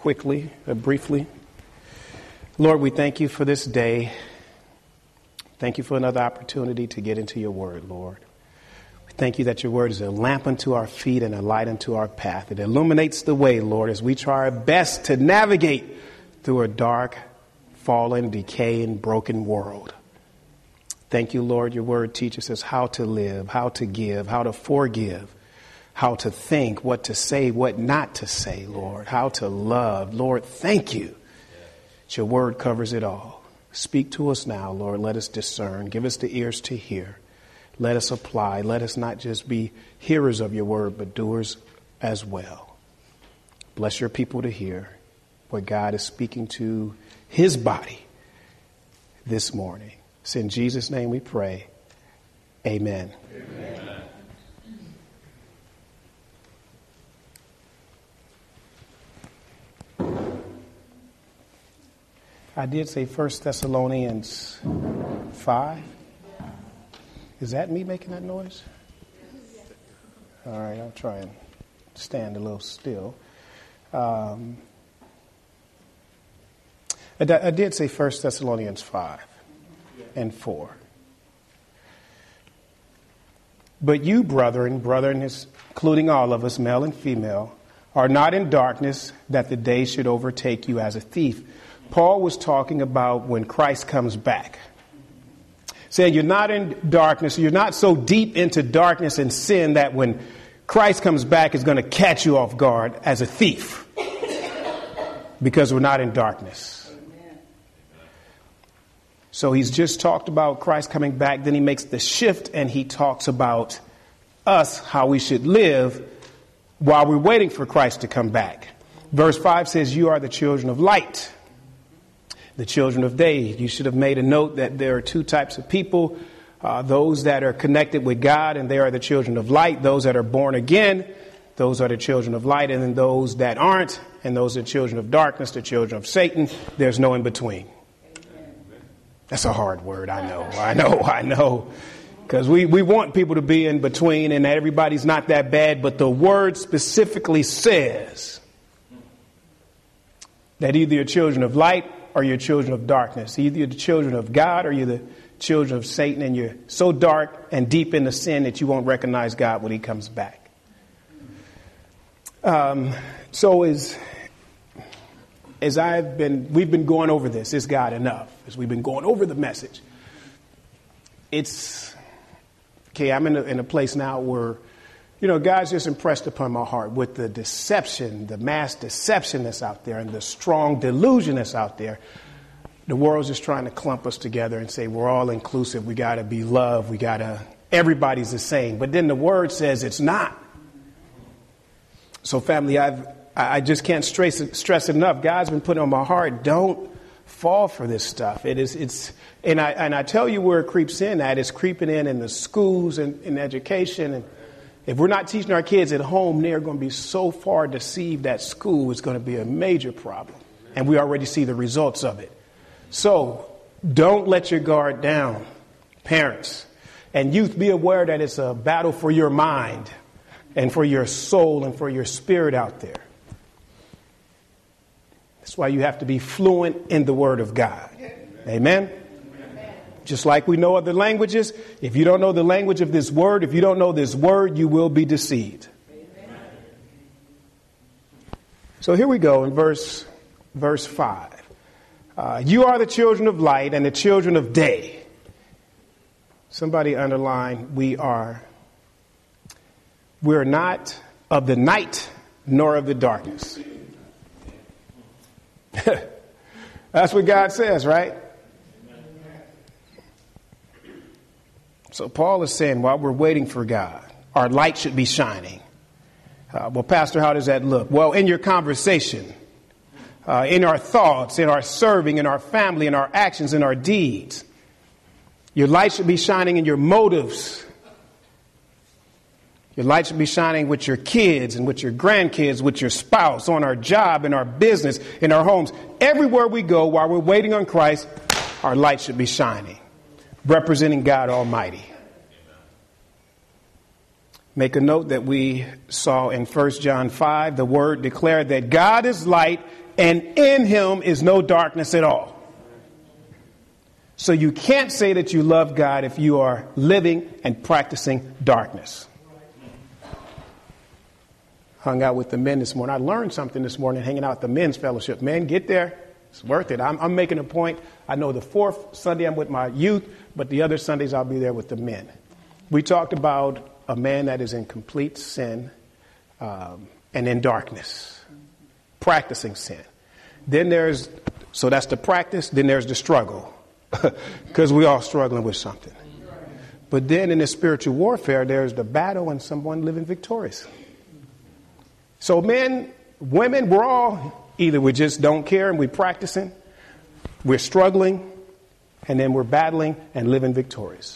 briefly. Lord, we thank you for this day. Thank you for another opportunity to get into your word, Lord. We thank you that your word is a lamp unto our feet and a light unto our path. It illuminates the way, Lord, as we try our best to navigate through a dark, fallen, decaying, broken world. Thank you, Lord. Your word teaches us how to live, how to give, how to forgive, how to think, what to say, what not to say, Lord, how to love. Lord, thank you. Your word covers it all. Speak to us now, Lord. Let us discern. Give us the ears to hear. Let us apply. Let us not just be hearers of your word, but doers as well. Bless your people to hear what God is speaking to his body this morning. It's in Jesus' name we pray. Amen. Amen. I did say 1 Thessalonians 5. Is that me making that noise? All right, I'll try and stand a little still. I did say 1 Thessalonians 5 and 4. But you, brethren is including all of us, male and female, are not in darkness that the day should overtake you as a thief. Paul was talking about when Christ comes back. Saying you're not in darkness, you're not so deep into darkness and sin that when Christ comes back is going to catch you off guard as a thief. Because we're not in darkness. So he's just talked about Christ coming back. Then he makes the shift and he talks about us, how we should live while we're waiting for Christ to come back. Verse 5 says, you are the children of light, the children of day. You should have made a note that there are two types of people, those that are connected with God, and they are the children of light. Those that are born again, those are the children of light. And then those that aren't, and those are children of darkness, the children of Satan. There's no in between. That's a hard word. I know. Because we want people to be in between, and everybody's not that bad. But the word specifically says that either you're children of light or you're children of darkness. Either you're the children of God or you're the children of Satan, and you're so dark and deep into sin that you won't recognize God when he comes back. So as we've been going over this, is God enough? As we've been going over the message, I'm in a place now where, God's just impressed upon my heart with the deception, the mass deception that's out there and the strong delusion that's out there. The world's just trying to clump us together and say we're all inclusive. We got to be loved. Everybody's the same. But then the word says it's not. So family, I just can't stress enough. God's been putting on my heart, don't fall for this stuff. And I tell you where it creeps in at. It's creeping in the schools and in education. And if we're not teaching our kids at home, they're going to be so far deceived at school, it's going to be a major problem. And we already see the results of it. So don't let your guard down, parents. And youth, be aware that it's a battle for your mind and for your soul and for your spirit out there. That's why you have to be fluent in the Word of God. Amen. Just like we know other languages, if you don't know the language of this word, if you don't know this word, you will be deceived. Amen. So here we go in verse 5. You are the children of light and the children of day. Somebody underline, we're not of the night nor of the darkness. That's what God says, right? So Paul is saying while we're waiting for God, our light should be shining. Well, Pastor, how does that look? Well, in your conversation, in our thoughts, in our serving, in our family, in our actions, in our deeds. Your light should be shining in your motives. Your light should be shining with your kids and with your grandkids, with your spouse, on our job, in our business, in our homes. Everywhere we go while we're waiting on Christ, our light should be shining, representing God Almighty. Make a note that we saw in 1 John 5, the word declared that God is light and in him is no darkness at all. So you can't say that you love God if you are living and practicing darkness. Hung out with the men this morning. I learned something this morning hanging out at the men's fellowship. Men, get there. It's worth it. I'm making a point. I know the fourth Sunday I'm with my youth, but the other Sundays I'll be there with the men. We talked about a man that is in complete sin and in darkness, practicing sin. Then so that's the practice. Then there's the struggle, because we're all struggling with something. But then in the spiritual warfare, there's the battle and someone living victorious. So men, women, we're all either we just don't care and we're practicing, we're struggling, and then we're battling and living victorious.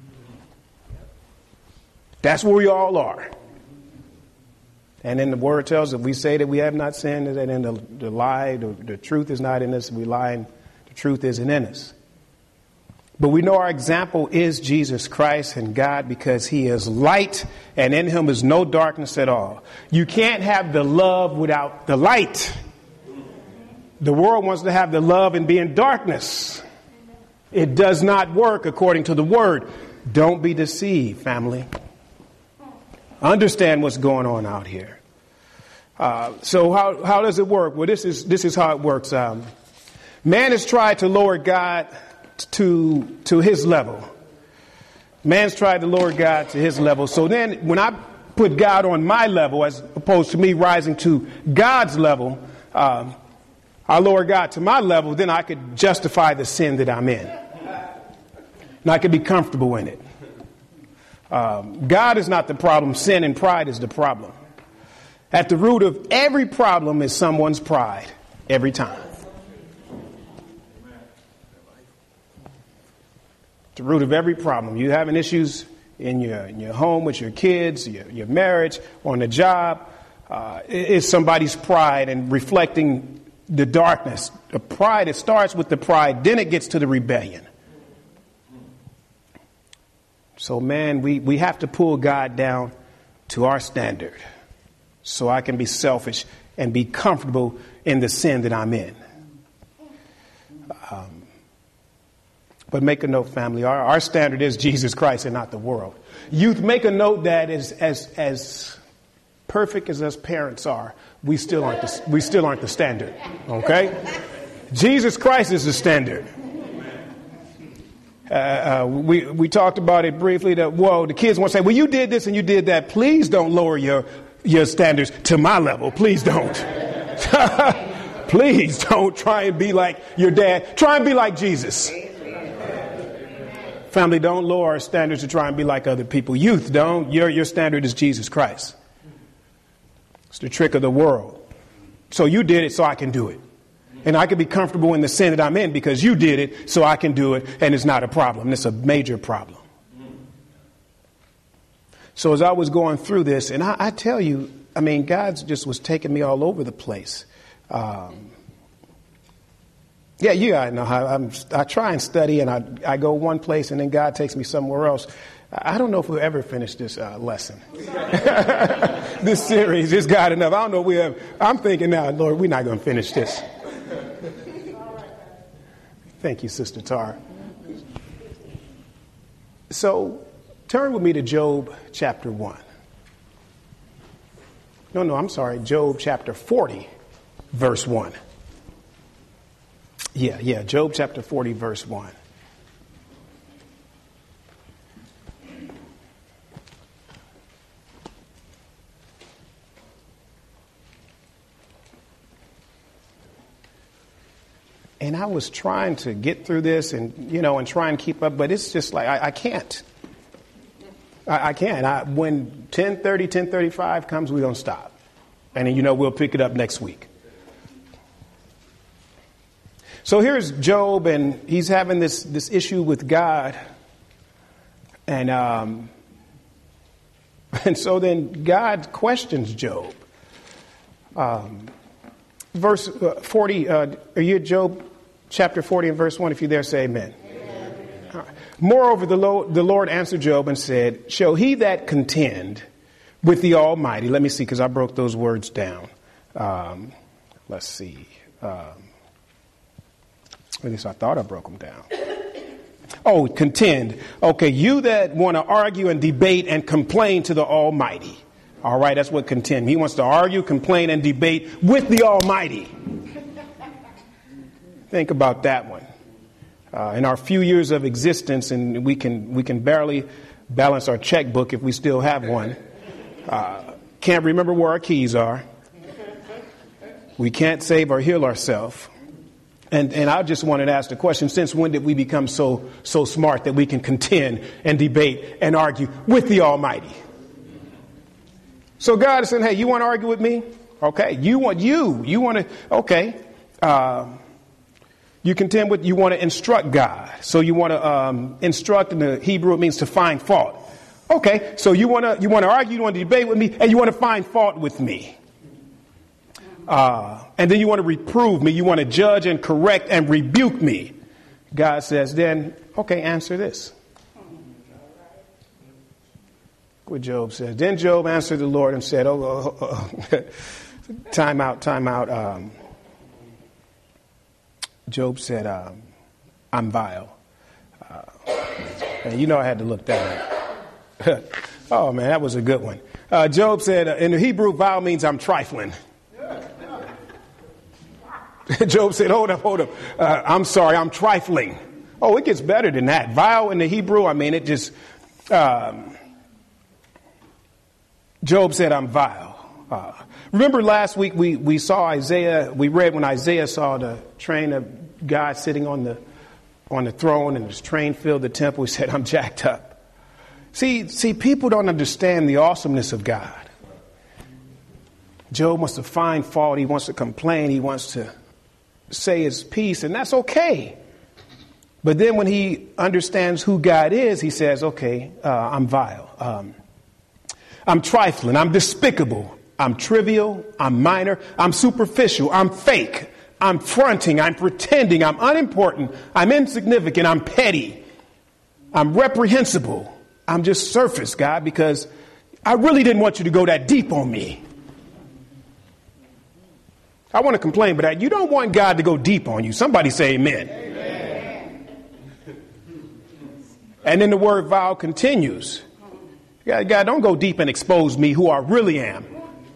That's where we all are. And then the word tells us, if we say that we have not sinned, that in the lie, the truth is not in us, we lie and the truth isn't in us. But we know our example is Jesus Christ and God, because he is light and in him is no darkness at all. You can't have the love without the light. The world wants to have the love and be in darkness. It does not work according to the word. Don't be deceived, family. Understand what's going on out here. So how does it work? Well, this is how it works. Man has tried to lower God to his level. Man's tried to lower God to his level. So then when I put God on my level, as opposed to me rising to God's level, I lower God to my level, then I could justify the sin that I'm in. And I could be comfortable in it. God is not the problem. Sin and pride is the problem. At the root of every problem is someone's pride. Every time. The root of every problem. You having issues in your home with your kids, your marriage, on the job, is somebody's pride and reflecting the darkness. The pride, it starts with the pride, then it gets to the rebellion. So, man, we have to pull God down to our standard so I can be selfish and be comfortable in the sin that I'm in. But make a note, family, our standard is Jesus Christ and not the world. Youth, make a note that as perfect as us parents are, we still aren't the standard. Okay? Jesus Christ is the standard. We talked about it briefly. The kids want to say, well, you did this and you did that. Please don't lower your standards to my level. Please don't. Please don't try and be like your dad. Try and be like Jesus. Family, don't lower our standards to try and be like other people. Youth, don't. Your standard is Jesus Christ. It's the trick of the world. So you did it, so I can do it. And I can be comfortable in the sin that I'm in because you did it, so I can do it, and it's not a problem. It's a major problem. So as I was going through this, and I tell you, I mean, God just was taking me all over the place. I know how I try and study, and I go one place, and then God takes me somewhere else. I don't know if we'll ever finish this lesson. This series is God enough. I don't know if we have. I'm thinking now, Lord, we're not going to finish this. Thank you, Sister Tara. So turn with me to Job chapter 1. Job chapter 40, verse 1. Job chapter 40, verse 1. And I was trying to get through this and try and keep up, but it's just like, I can't. I can't. When 10:30, 10:35 comes, we don't stop. And then, we'll pick it up next week. So here's Job, and he's having this issue with God. And so then God questions Job. Verse 40, are you at Job chapter 40 and verse 1? If you're there, say amen. All right. Moreover, the Lord answered Job and said, shall he that contend with the Almighty, let me see, because I broke those words down. Let's see. At least I thought I broke them down. Oh, contend. Okay, you that want to argue and debate and complain to the Almighty. All right, that's what contend. He wants to argue, complain, and debate with the Almighty. Think about that one. In our few years of existence, and we can barely balance our checkbook if we still have one. Can't remember where our keys are. We can't save or heal ourselves. And I just wanted to ask the question, since when did we become so smart that we can contend and debate and argue with the Almighty? So God is saying, hey, you want to argue with me? Okay. You want to, okay. You contend with, you want to instruct God. So you want to instruct, in the Hebrew it means to find fault. Okay. So you want to argue, you want to debate with me, and you want to find fault with me. And then you want to reprove me. You want to judge and correct and rebuke me. God says, then, okay, answer this. What Job says. Then Job answered the Lord and said, time out. Job said, I'm vile. And you know I had to look that up. Oh, man, that was a good one. Job said, in the Hebrew, vile means I'm trifling. Job said, hold up. I'm sorry, I'm trifling. Oh, it gets better than that. Vile in the Hebrew, I mean, it just... Job said, I'm vile. Remember last week we saw Isaiah, we read when Isaiah saw the train of God sitting on the throne and his train filled the temple. He said, I'm jacked up. See, people don't understand the awesomeness of God. Job wants to find fault. He wants to complain. He wants to say his piece, and that's okay. But then when he understands who God is, he says, okay, I'm vile. I'm trifling. I'm despicable. I'm trivial. I'm minor. I'm superficial. I'm fake. I'm fronting. I'm pretending. I'm unimportant. I'm insignificant. I'm petty. I'm reprehensible. I'm just surface, God, because I really didn't want you to go that deep on me. I want to complain, but you don't want God to go deep on you. Somebody say amen. Amen. And then the word vile continues. God, don't go deep and expose me who I really am.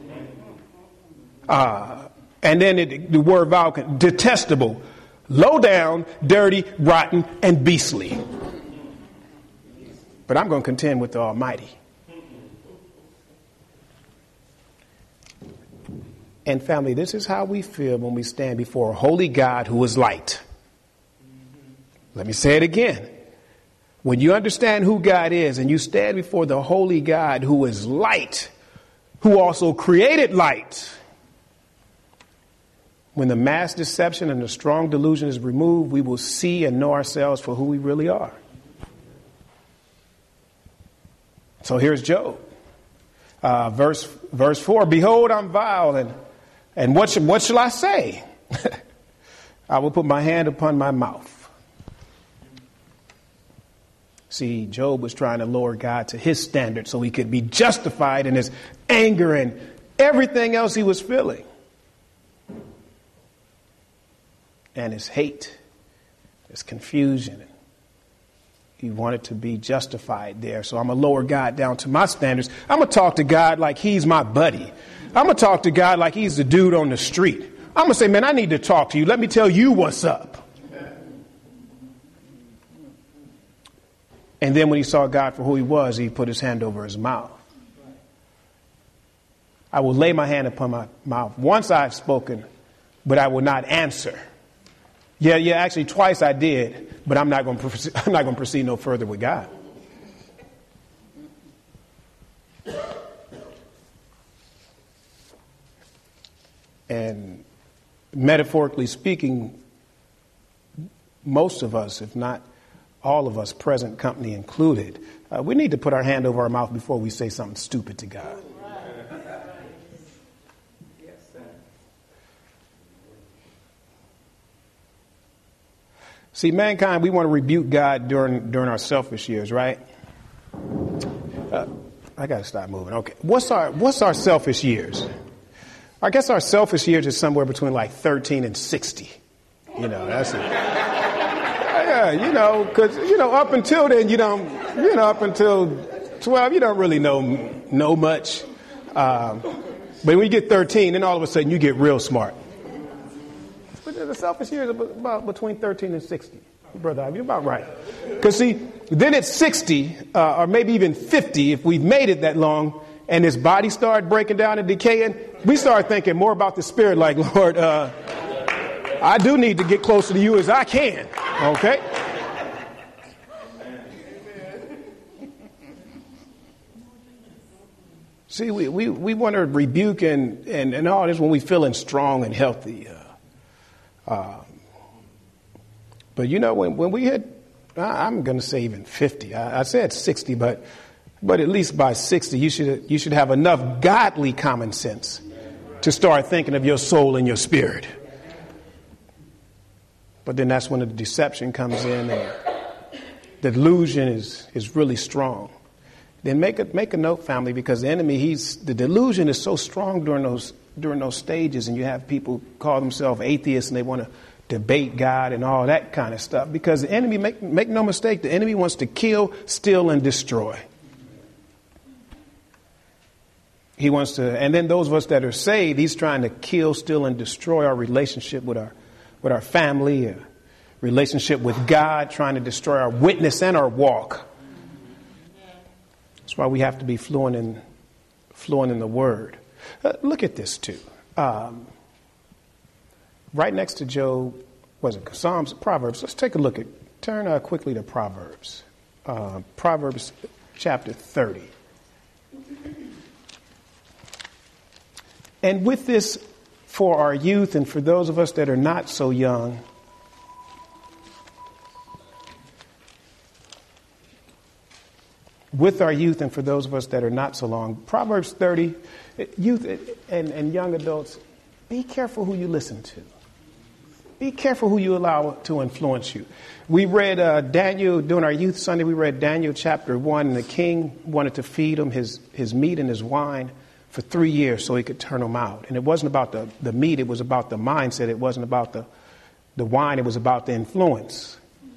And then the word vile, detestable, low down, dirty, rotten, and beastly. But I'm going to contend with the Almighty. And family, this is how we feel when we stand before a holy God who is light. Let me say it again. When you understand who God is and you stand before the holy God who is light, who also created light, when the mass deception and the strong delusion is removed, we will see and know ourselves for who we really are. So here's Job. Verse 4, behold, I'm vile, and what shall I say? I will put my hand upon my mouth. See, Job was trying to lower God to his standard so he could be justified in his anger and everything else he was feeling. And his hate, his confusion. He wanted to be justified there. So I'm going to lower God down to my standards. I'm going to talk to God like he's my buddy. I'm going to talk to God like he's the dude on the street. I'm going to say, man, I need to talk to you. Let me tell you what's up. And then when he saw God for who he was, he put his hand over his mouth. I will lay my hand upon my mouth. Once I've spoken, but I will not answer. Yeah, actually twice I did, but I'm not going to proceed no further with God. And metaphorically speaking, most of us, if not all of us, present company included, we need to put our hand over our mouth before we say something stupid to God. See, mankind, we want to rebuke God during our selfish years, right? I got to stop moving. Okay. What's our selfish years? I guess our selfish years is somewhere between like 13 and 60. That's it. Yeah, because, up until then, up until 12, you don't really know much. But when you get 13, then all of a sudden you get real smart. But the selfish years are about between 13 and 60. Brother, you're about right. Because see, then at 60, or maybe even 50, if we've made it that long, and his body started breaking down and decaying, we start thinking more about the spirit like, Lord, I do need to get closer to you as I can. Okay? See, we want to rebuke and all this when we're feeling strong and healthy. But when we hit, I'm going to say even 50. I said 60, but at least by 60, you should have enough godly common sense to start thinking of your soul and your spirit. But then that's when the deception comes in and the delusion is really strong. Then make a note, family, because the enemy, the delusion is so strong during those stages, and you have people call themselves atheists and they want to debate God and all that kind of stuff. Because the enemy, make no mistake, the enemy wants to kill, steal, and destroy. He wants to, and then those of us that are saved, he's trying to kill, steal, and destroy our relationship with our family, relationship with God, trying to destroy our witness and our walk. That's why we have to be fluent in the Word. Look at this too. Right next to Job, Psalms, Proverbs. Let's take a look turn quickly to Proverbs. Proverbs chapter 30. And with this, for our youth and for those of us that are not so young, with our youth and for those of us that are not so long, Proverbs 30, youth and young adults, be careful who you listen to. Be careful who you allow to influence you. We read Daniel, during our youth Sunday, we read Daniel chapter 1, and the king wanted to feed him his meat and his wine for 3 years so he could turn them out. And it wasn't about the meat, it was about the mindset. It wasn't about the wine, it was about the influence.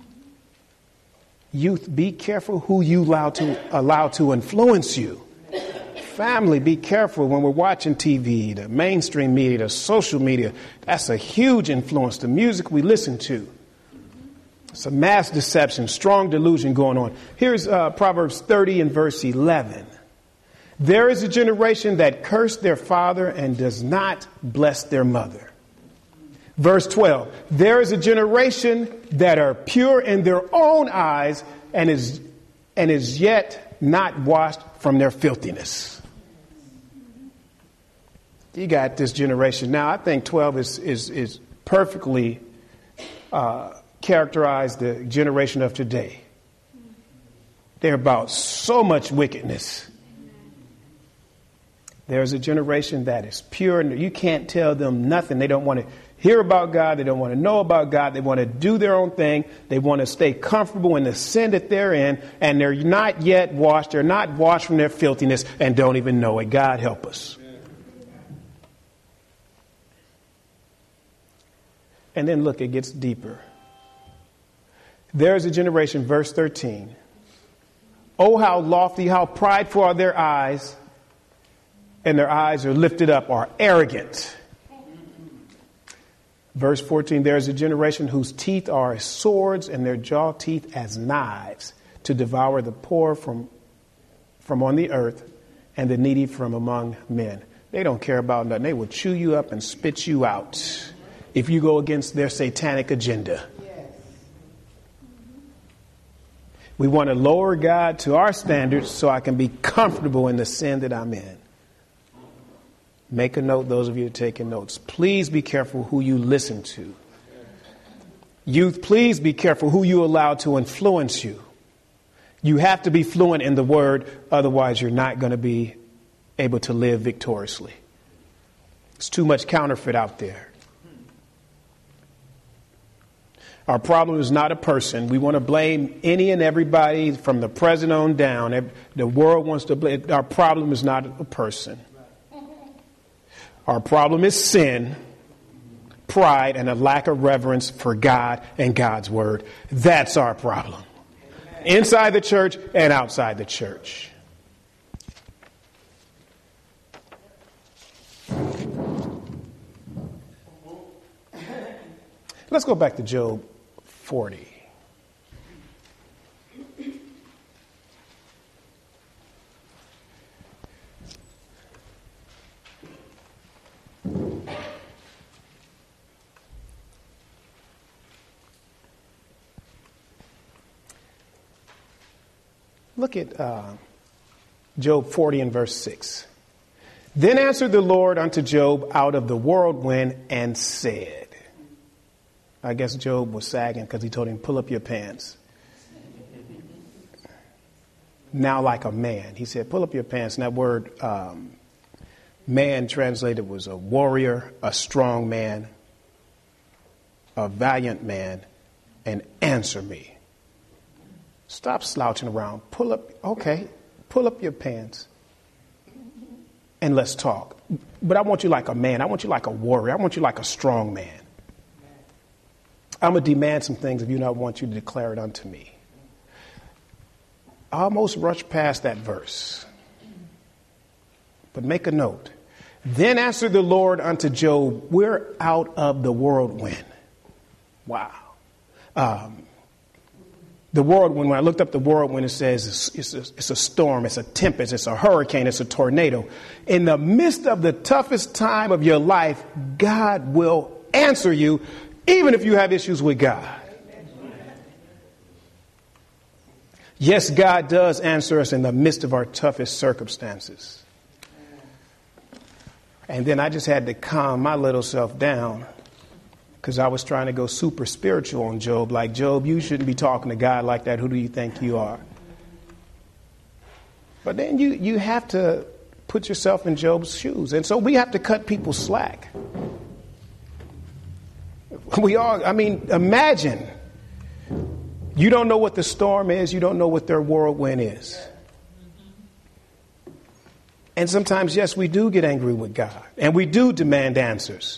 Youth, be careful who you allow to influence you. Family, be careful when we're watching TV, the mainstream media, the social media. That's a huge influence. The music we listen to. It's a mass deception, strong delusion going on. Here's Proverbs 30 and verse 11. There is a generation that cursed their father and does not bless their mother. Verse 12. There is a generation that are pure in their own eyes and is yet not washed from their filthiness. You got this generation. Now, I think 12 is perfectly characterized the generation of today. They're about so much wickedness. There's a generation that is pure, and you can't tell them nothing. They don't want to hear about God. They don't want to know about God. They want to do their own thing. They want to stay comfortable in the sin that they're in, and they're not yet washed. They're not washed from their filthiness and don't even know it. God help us. And then look, it gets deeper. There's a generation, verse 13. Oh, how lofty, how prideful are their eyes, and their eyes are lifted up, are arrogant. Verse 14, there is a generation whose teeth are as swords and their jaw teeth as knives to devour the poor from on the earth and the needy from among men. They don't care about nothing. They will chew you up and spit you out if you go against their satanic agenda. We want to lower God to our standards so I can be comfortable in the sin that I'm in. Make a note, those of you taking notes. Please be careful who you listen to. Youth, please be careful who you allow to influence you. You have to be fluent in the word, otherwise you're not going to be able to live victoriously. There's too much counterfeit out there. Our problem is not a person. We want to blame any and everybody from the president on down. The world wants to blame. Our problem is not a person. Our problem is sin, pride, and a lack of reverence for God and God's word. That's our problem. Inside the church and outside the church. Let's go back to Job 40. Look at Job 40 and verse 6. Then answered the Lord unto Job out of the whirlwind and said. I guess Job was sagging because he told him, pull up your pants. Now like a man. He said, pull up your pants. And that word man translated was a warrior, a strong man, a valiant man, and answer me. Stop slouching around. Pull up your pants and let's talk. But I want you like a man. I want you like a warrior. I want you like a strong man. I'm going to demand some things of you, and I want you to declare it unto me. I almost rushed past that verse. But make a note. Then answered the Lord unto Job, we're out of the whirlwind. Wow. The whirlwind, when I looked up the whirlwind, it says it's a storm, it's a tempest, it's a hurricane, it's a tornado. In the midst of the toughest time of your life, God will answer you, even if you have issues with God. Yes, God does answer us in the midst of our toughest circumstances. And then I just had to calm my little self down because I was trying to go super spiritual on Job. Like, Job, you shouldn't be talking to God like that. Who do you think you are? But then you have to put yourself in Job's shoes. And so we have to cut people slack. Imagine. You don't know what the storm is. You don't know what their whirlwind is. And sometimes, yes, we do get angry with God. And we do demand answers.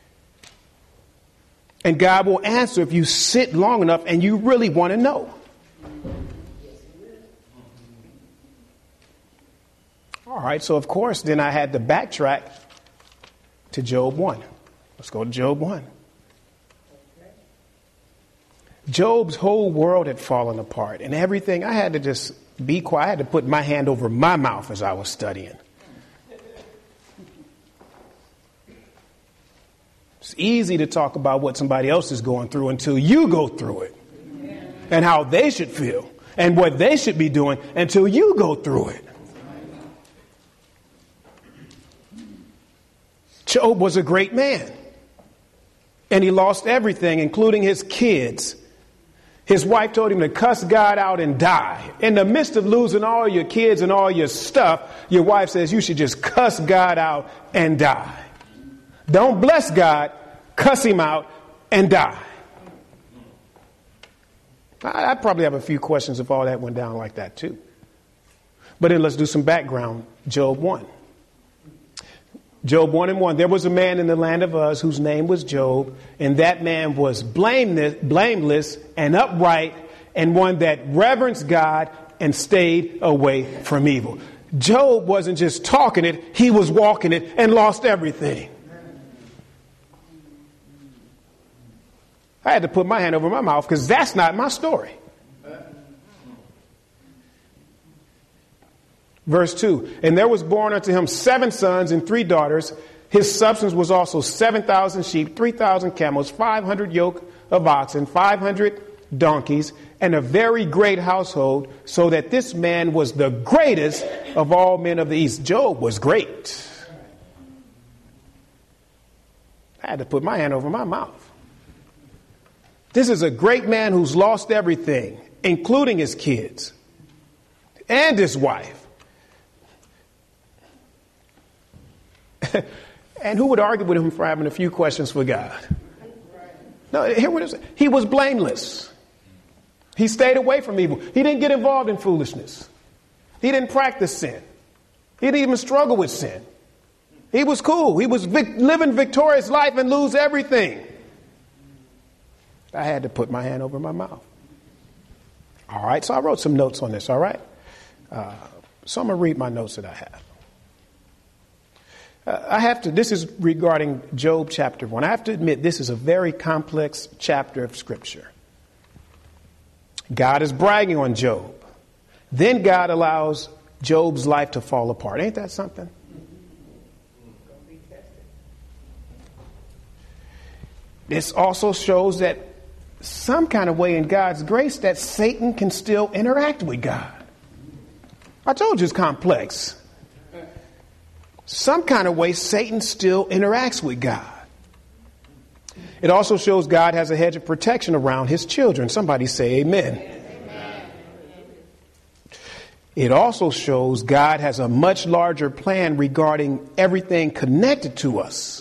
And God will answer if you sit long enough and you really want to know. All right, so of course, then I had to backtrack to Job 1. Let's go to Job 1. Job's whole world had fallen apart and everything. I had to just be quiet. I had to put my hand over my mouth as I was studying. It's easy to talk about what somebody else is going through until you go through it and how they should feel and what they should be doing until you go through it. Job was a great man and he lost everything, including his kids. His wife told him to cuss God out and die. In the midst of losing all your kids and all your stuff, your wife says you should just cuss God out and die. Don't bless God, cuss him out and die. I'd probably have a few questions if all that went down like that too. But then let's do some background. Job 1. Job 1:1. There was a man in the land of Uz whose name was Job, and that man was blameless and upright, and one that reverenced God and stayed away from evil. Job wasn't just talking it, he was walking it and lost everything. I had to put my hand over my mouth because that's not my story. Verse 2, and there was born unto him 7 sons and 3 daughters. His substance was also 7,000 sheep, 3,000 camels, 500 yoke of oxen, 500 donkeys, and a very great household, so that this man was the greatest of all men of the East. Job was great. I had to put my hand over my mouth. This is a great man who's lost everything, including his kids and his wife. And who would argue with him for having a few questions for God? No, hear what it is. He was blameless. He stayed away from evil. He didn't get involved in foolishness. He didn't practice sin. He didn't even struggle with sin. He was cool. He was living victorious life and lose everything. I had to put my hand over my mouth. All right, so I wrote some notes on this, all right? So I'm going to read my notes that I have. This is regarding Job chapter 1. I have to admit, this is a very complex chapter of Scripture. God is bragging on Job. Then God allows Job's life to fall apart. Ain't that something? This also shows that some kind of way in God's grace that Satan can still interact with God. I told you it's complex. Some kind of way Satan still interacts with God. It also shows God has a hedge of protection around his children. Somebody say amen. Amen. It also shows God has a much larger plan regarding everything connected to us.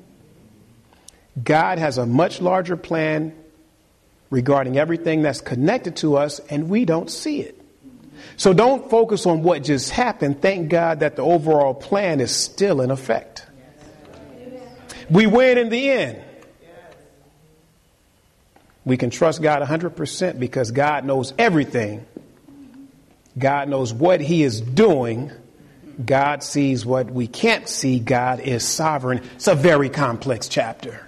God has a much larger plan regarding everything that's connected to us, and we don't see it. So don't focus on what just happened. Thank God that the overall plan is still in effect. We win in the end. We can trust God 100% because God knows everything. God knows what he is doing. God sees what we can't see. God is sovereign. It's a very complex chapter.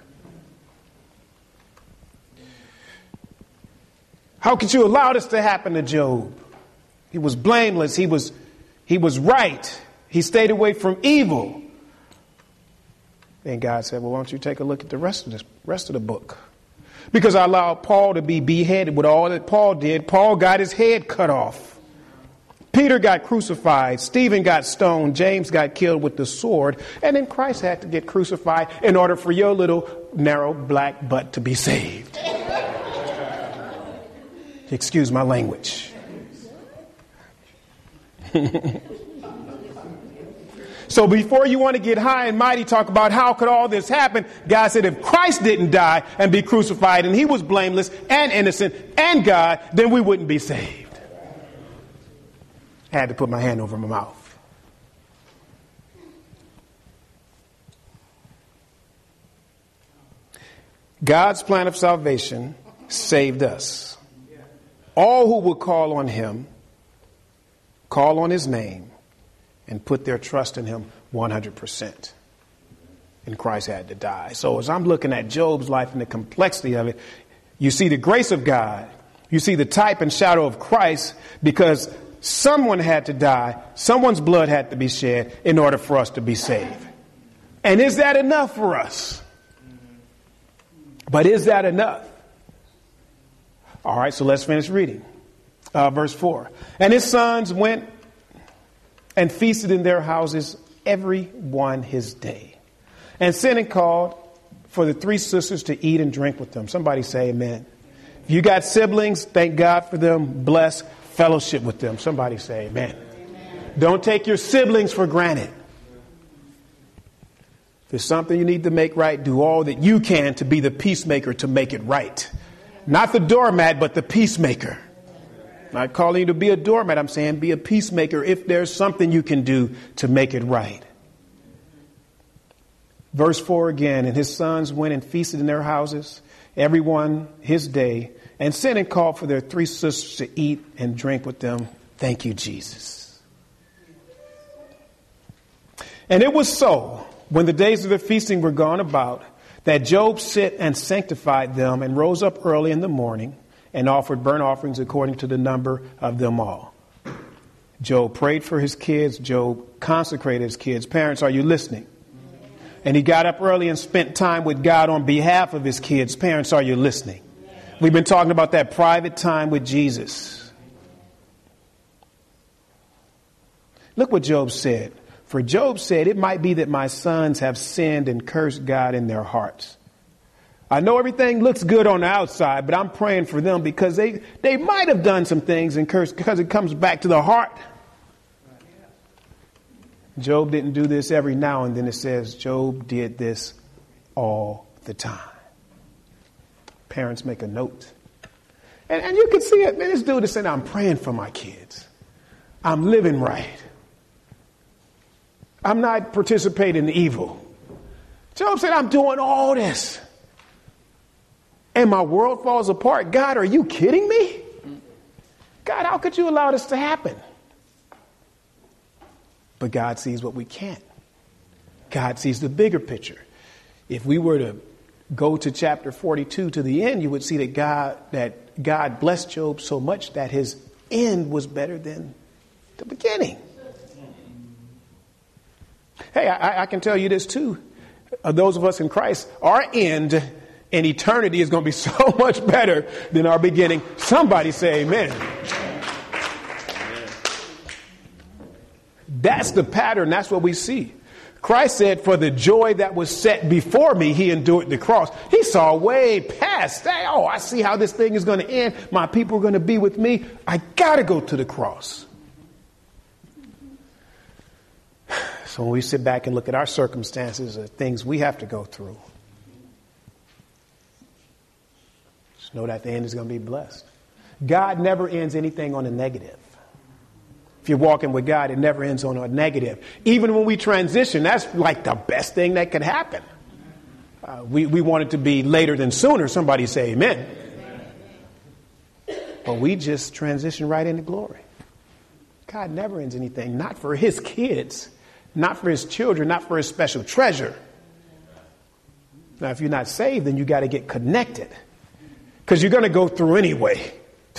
How could you allow this to happen to Job? He was blameless. He was right. He stayed away from evil. Then God said, well, why don't you take a look at the rest of the book? Because I allowed Paul to be beheaded with all that Paul did. Paul got his head cut off. Peter got crucified. Stephen got stoned. James got killed with the sword. And then Christ had to get crucified in order for your little narrow black butt to be saved. Excuse my language. So before you want to get high and mighty, talk about how could all this happen, God said if Christ didn't die and be crucified and he was blameless and innocent and God, then we wouldn't be saved. I had to put my hand over my mouth. God's plan of salvation saved us. All who will call on him, call on his name, and put their trust in him 100%. And Christ had to die. So as I'm looking at Job's life and the complexity of it, you see the grace of God. You see the type and shadow of Christ because someone had to die. Someone's blood had to be shed in order for us to be saved. And is that enough for us? But is that enough? All right, so let's finish reading. Verse 4. And his sons went and feasted in their houses, every one his day. And sent and called for the three sisters to eat and drink with them. Somebody say amen. If you got siblings, thank God for them. Bless, fellowship with them. Somebody say amen. Amen. Don't take your siblings for granted. If there's something you need to make right, do all that you can to be the peacemaker to make it right. Not the doormat, but the peacemaker. I'm not calling you to be a doormat. I'm saying be a peacemaker if there's something you can do to make it right. Verse 4 again, and his sons went and feasted in their houses, every one his day, and sent and called for their three sisters to eat and drink with them. Thank you, Jesus. And it was so, when the days of the feasting were gone about, that Job sit and sanctified them and rose up early in the morning and offered burnt offerings according to the number of them all. Job prayed for his kids. Job consecrated his kids. Parents, are you listening? And he got up early and spent time with God on behalf of his kids. Parents, are you listening? We've been talking about that private time with Jesus. Look what Job said. For Job said, it might be that my sons have sinned and cursed God in their hearts. I know everything looks good on the outside, but I'm praying for them because they might have done some things and cursed because it comes back to the heart. Job didn't do this every now and then. It says Job did this all the time. Parents, make a note. And you can see it. Man, this dude is saying, I'm praying for my kids. I'm living right. I'm not participating in evil. Job said, I'm doing all this. And my world falls apart. God, are you kidding me? God, how could you allow this to happen? But God sees what we can't. God sees the bigger picture. If we were to go to chapter 42 to the end, you would see that God blessed Job so much that his end was better than the beginning. Hey, I can tell you this too. Those of us in Christ, our end in eternity is going to be so much better than our beginning. Somebody say amen. That's the pattern. That's what we see. Christ said, for the joy that was set before me, he endured the cross. He saw way past that. Oh, I see how this thing is going to end. My people are going to be with me. I got to go to the cross. So when we sit back and look at our circumstances, the things we have to go through, just know that the end is going to be blessed. God never ends anything on a negative. If you're walking with God, it never ends on a negative. Even when we transition, that's like the best thing that could happen. We want it to be later than sooner. Somebody say amen. But we just transition right into glory. God never ends anything. Not for his kids. Not for his children. Not for his special treasure. Now, if you're not saved, then you got to get connected. Because you're going to go through anyway.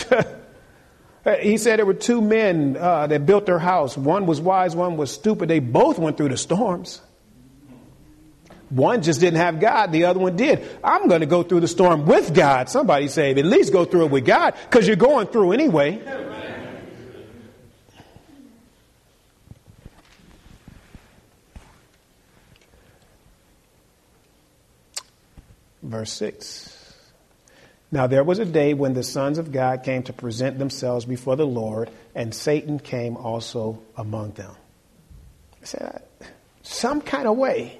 He said there were two men that built their house. One was wise, one was stupid. They both went through the storms. One just didn't have God. The other one did. I'm going to go through the storm with God. Somebody say, at least go through it with God, because you're going through anyway. Verse 6. Now there was a day when the sons of God came to present themselves before the Lord, and Satan came also among them. I said, some kind of way,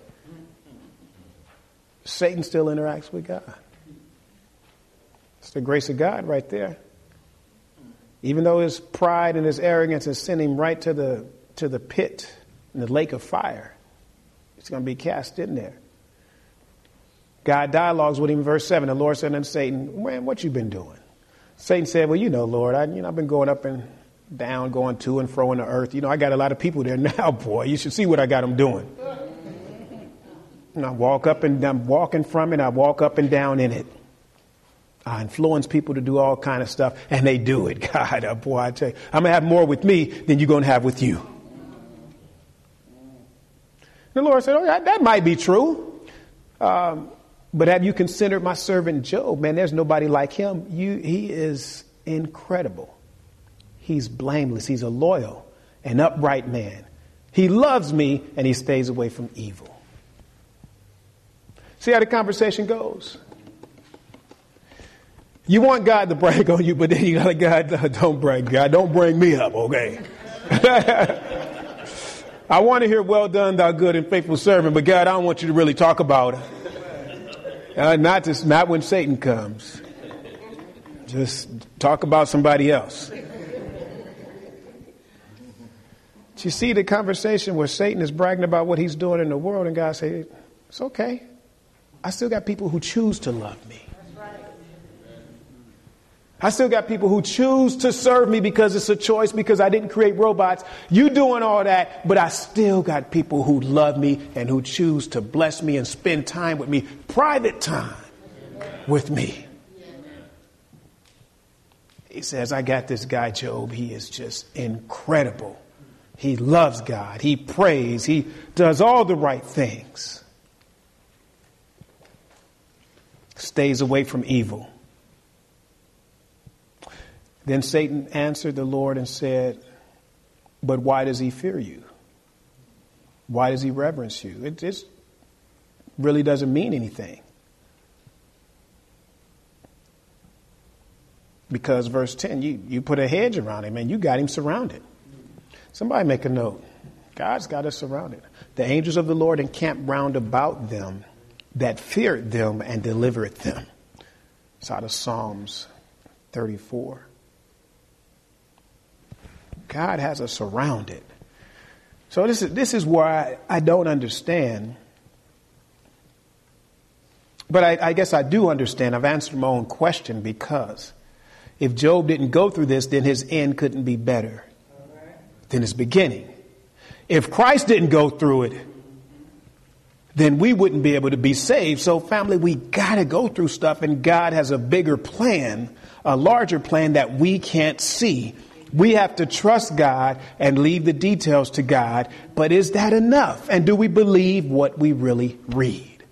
Satan still interacts with God. It's the grace of God right there. Even though his pride and his arrogance is sending him right to the pit, in the lake of fire, it's going to be cast in there. God dialogues with him, verse 7. The Lord said unto Satan, man, what you been doing? Satan said, well, Lord, I've been going up and down, going to and fro in the earth. I got a lot of people there now, boy. You should see what I got them doing. And I walk up and I'm walking from it. I walk up and down in it. I influence people to do all kind of stuff, and they do it. God, boy, I tell you, I'm going to have more with me than you're going to have with you. The Lord said, oh, that might be true. But have you considered my servant Job? Man, there's nobody like him. He is incredible. He's blameless. He's a loyal and upright man. He loves me, and he stays away from evil. See how the conversation goes? You want God to brag on you, but then you got God, don't brag. God, don't bring me up, okay? I want to hear, well done, thou good and faithful servant, but God, I don't want you to really talk about it. Not when Satan comes. Just talk about somebody else. Do you see the conversation where Satan is bragging about what he's doing in the world, and God says, it's okay. I still got people who choose to love me. I still got people who choose to serve me because it's a choice, because I didn't create robots. You doing all that, but I still got people who love me and who choose to bless me and spend time with me, private time with me. He says, I got this guy, Job. He is just incredible. He loves God. He prays. He does all the right things. Stays away from evil. Then Satan answered the Lord and said, but why does he fear you? Why does he reverence you? It just really doesn't mean anything. Because verse 10, you put a hedge around him and you got him surrounded. Somebody make a note. God's got us surrounded. The angels of the Lord encamp round about them that feared them and delivered them. It's out of Psalms 34. God has us surrounded. So this is where I don't understand. But I guess I do understand. I've answered my own question, because if Job didn't go through this, then his end couldn't be better than his beginning. If Christ didn't go through it, then we wouldn't be able to be saved. So family, we got to go through stuff, and God has a bigger plan, a larger plan that we can't see. We have to trust God and leave the details to God. But is that enough? And do we believe what we really read?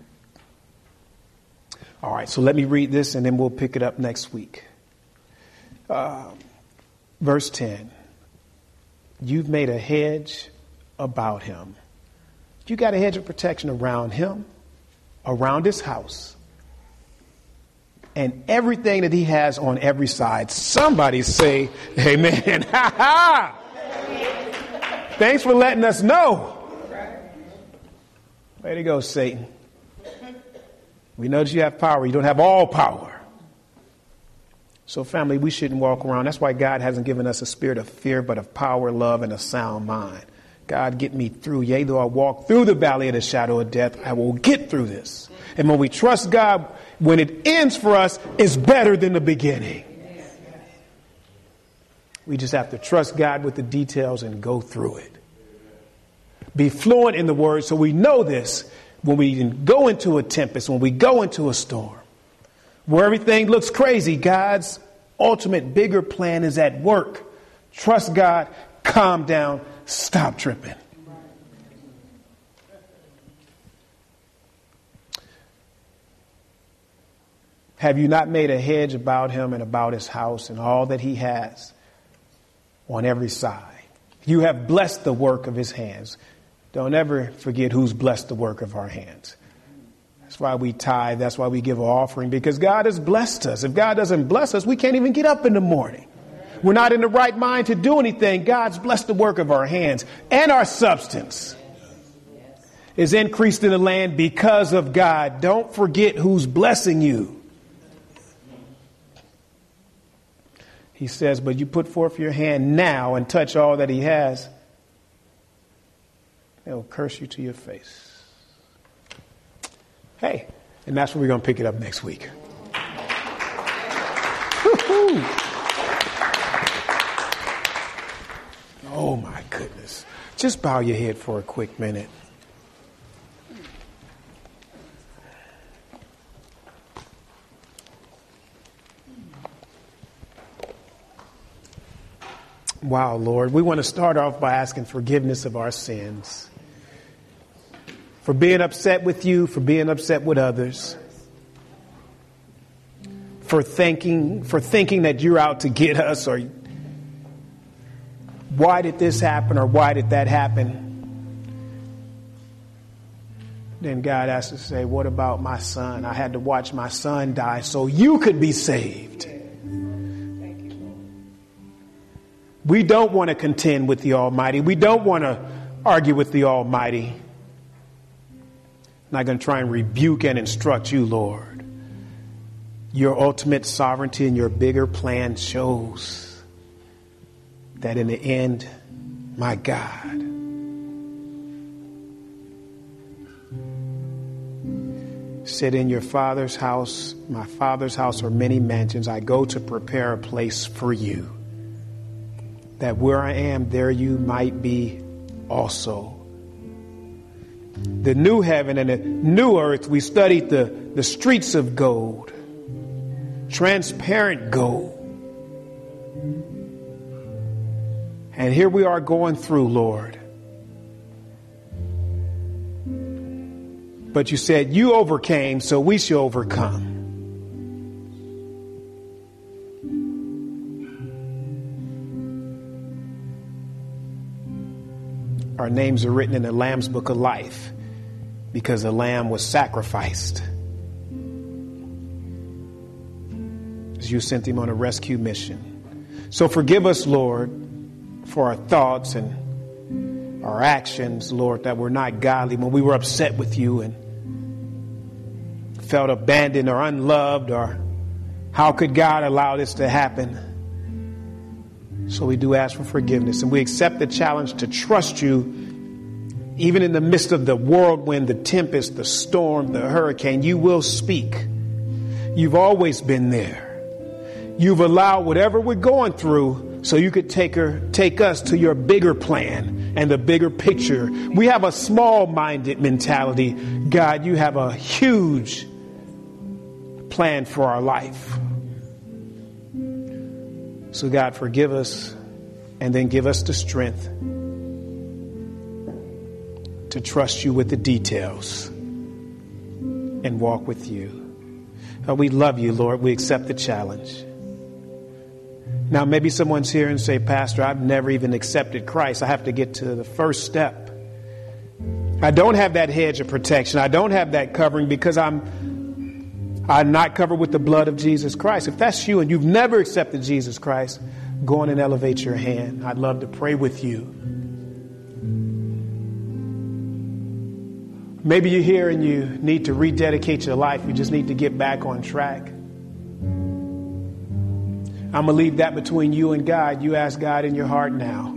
All right, so let me read this and then we'll pick it up next week. Verse 10. You've made a hedge about him. You got a hedge of protection around him, around his house, and everything that he has on every side. Somebody say, amen. Ha ha! Thanks for letting us know. Way to go, Satan. We know that you have power. You don't have all power. So family, we shouldn't walk around. That's why God hasn't given us a spirit of fear, but of power, love, and a sound mind. God, get me through. Yea, though I walk through the valley of the shadow of death, I will get through this. And when we trust God, when it ends for us, it's better than the beginning. We just have to trust God with the details and go through it. Be fluent in the word so we know this when we go into a tempest, when we go into a storm, where everything looks crazy. God's ultimate bigger plan is at work. Trust God, calm down, stop tripping. Have you not made a hedge about him and about his house and all that he has on every side? You have blessed the work of his hands. Don't ever forget who's blessed the work of our hands. That's why we tithe. That's why we give an offering, because God has blessed us. If God doesn't bless us, we can't even get up in the morning. We're not in the right mind to do anything. God's blessed the work of our hands, and our substance is increased in the land because of God. Don't forget who's blessing you. He says, but you put forth your hand now and touch all that he has, he'll curse you to your face. Hey, and that's where we're going to pick it up next week. Woo-hoo. Oh, my goodness. Just bow your head for a quick minute. Wow, Lord, we want to start off by asking forgiveness of our sins, for being upset with you, for being upset with others, for thinking that you're out to get us, or why did this happen, or why did that happen? Then God has to say, what about my son? I had to watch my son die so you could be saved. We don't want to contend with the Almighty. We don't want to argue with the Almighty. I'm not going to try and rebuke and instruct you, Lord. Your ultimate sovereignty and your bigger plan shows that in the end, my God, said, in your Father's house, my Father's house are many mansions. I go to prepare a place for you, that where I am, there you might be also. The new heaven and the new earth, we studied the streets of gold, transparent gold. And here we are going through, Lord. But you said you overcame, so we shall overcome. Our names are written in the Lamb's Book of Life because the Lamb was sacrificed as you sent him on a rescue mission. So forgive us, Lord, for our thoughts and our actions, Lord, that were not godly, when we were upset with you and felt abandoned or unloved, or how could God allow this to happen? So we do ask for forgiveness, and we accept the challenge to trust you even in the midst of the whirlwind, the tempest, the storm, the hurricane. You will speak. You've always been there. You've allowed whatever we're going through so you could take us to your bigger plan and the bigger picture. We have a small-minded mentality. God, you have a huge plan for our life. So God, forgive us and then give us the strength to trust you with the details and walk with you. We love you, Lord. We accept the challenge. Now, maybe someone's here and say, Pastor, I've never even accepted Christ. I have to get to the first step. I don't have that hedge of protection. I don't have that covering because I'm not covered with the blood of Jesus Christ. If that's you and you've never accepted Jesus Christ, go on and elevate your hand. I'd love to pray with you. Maybe you're here and you need to rededicate your life. You just need to get back on track. I'm going to leave that between you and God. You ask God in your heart now.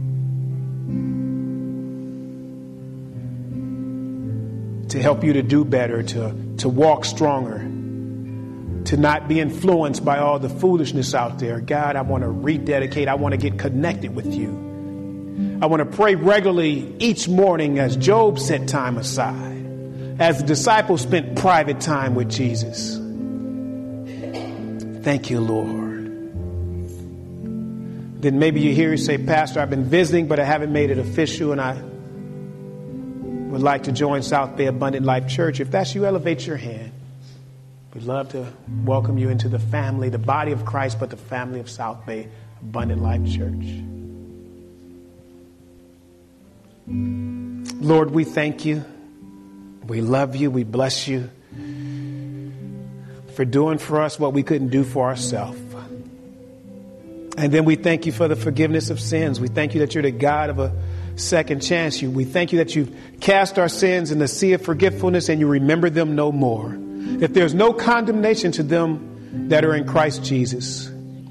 To help you to do better, to walk stronger, to not be influenced by all the foolishness out there. God, I want to rededicate. I want to get connected with you. I want to pray regularly each morning as Job set time aside, as the disciples spent private time with Jesus. Thank you, Lord. Then maybe you hear you say, Pastor, I've been visiting, but I haven't made it official, and I would like to join South Bay Abundant Life Church. If that's you, elevate your hand. We'd love to welcome you into the family, the body of Christ, but the family of South Bay Abundant Life Church. Lord, we thank you. We love you. We bless you for doing for us what we couldn't do for ourselves. And then we thank you for the forgiveness of sins. We thank you that you're the God of a second chance. We thank you that you've cast our sins in the sea of forgetfulness and you remember them no more. That there's no condemnation to them that are in Christ Jesus,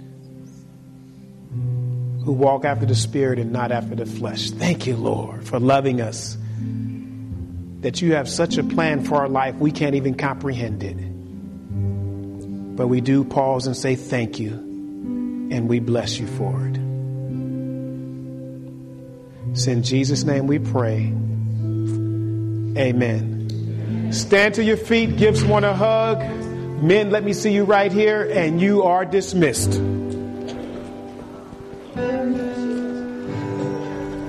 who walk after the Spirit and not after the flesh. Thank you, Lord, for loving us. That you have such a plan for our life, we can't even comprehend it. But we do pause and say thank you. And we bless you for it. It's in Jesus' name we pray. Amen. Stand to your feet. Give someone a hug. Men, let me see you right here. And you are dismissed.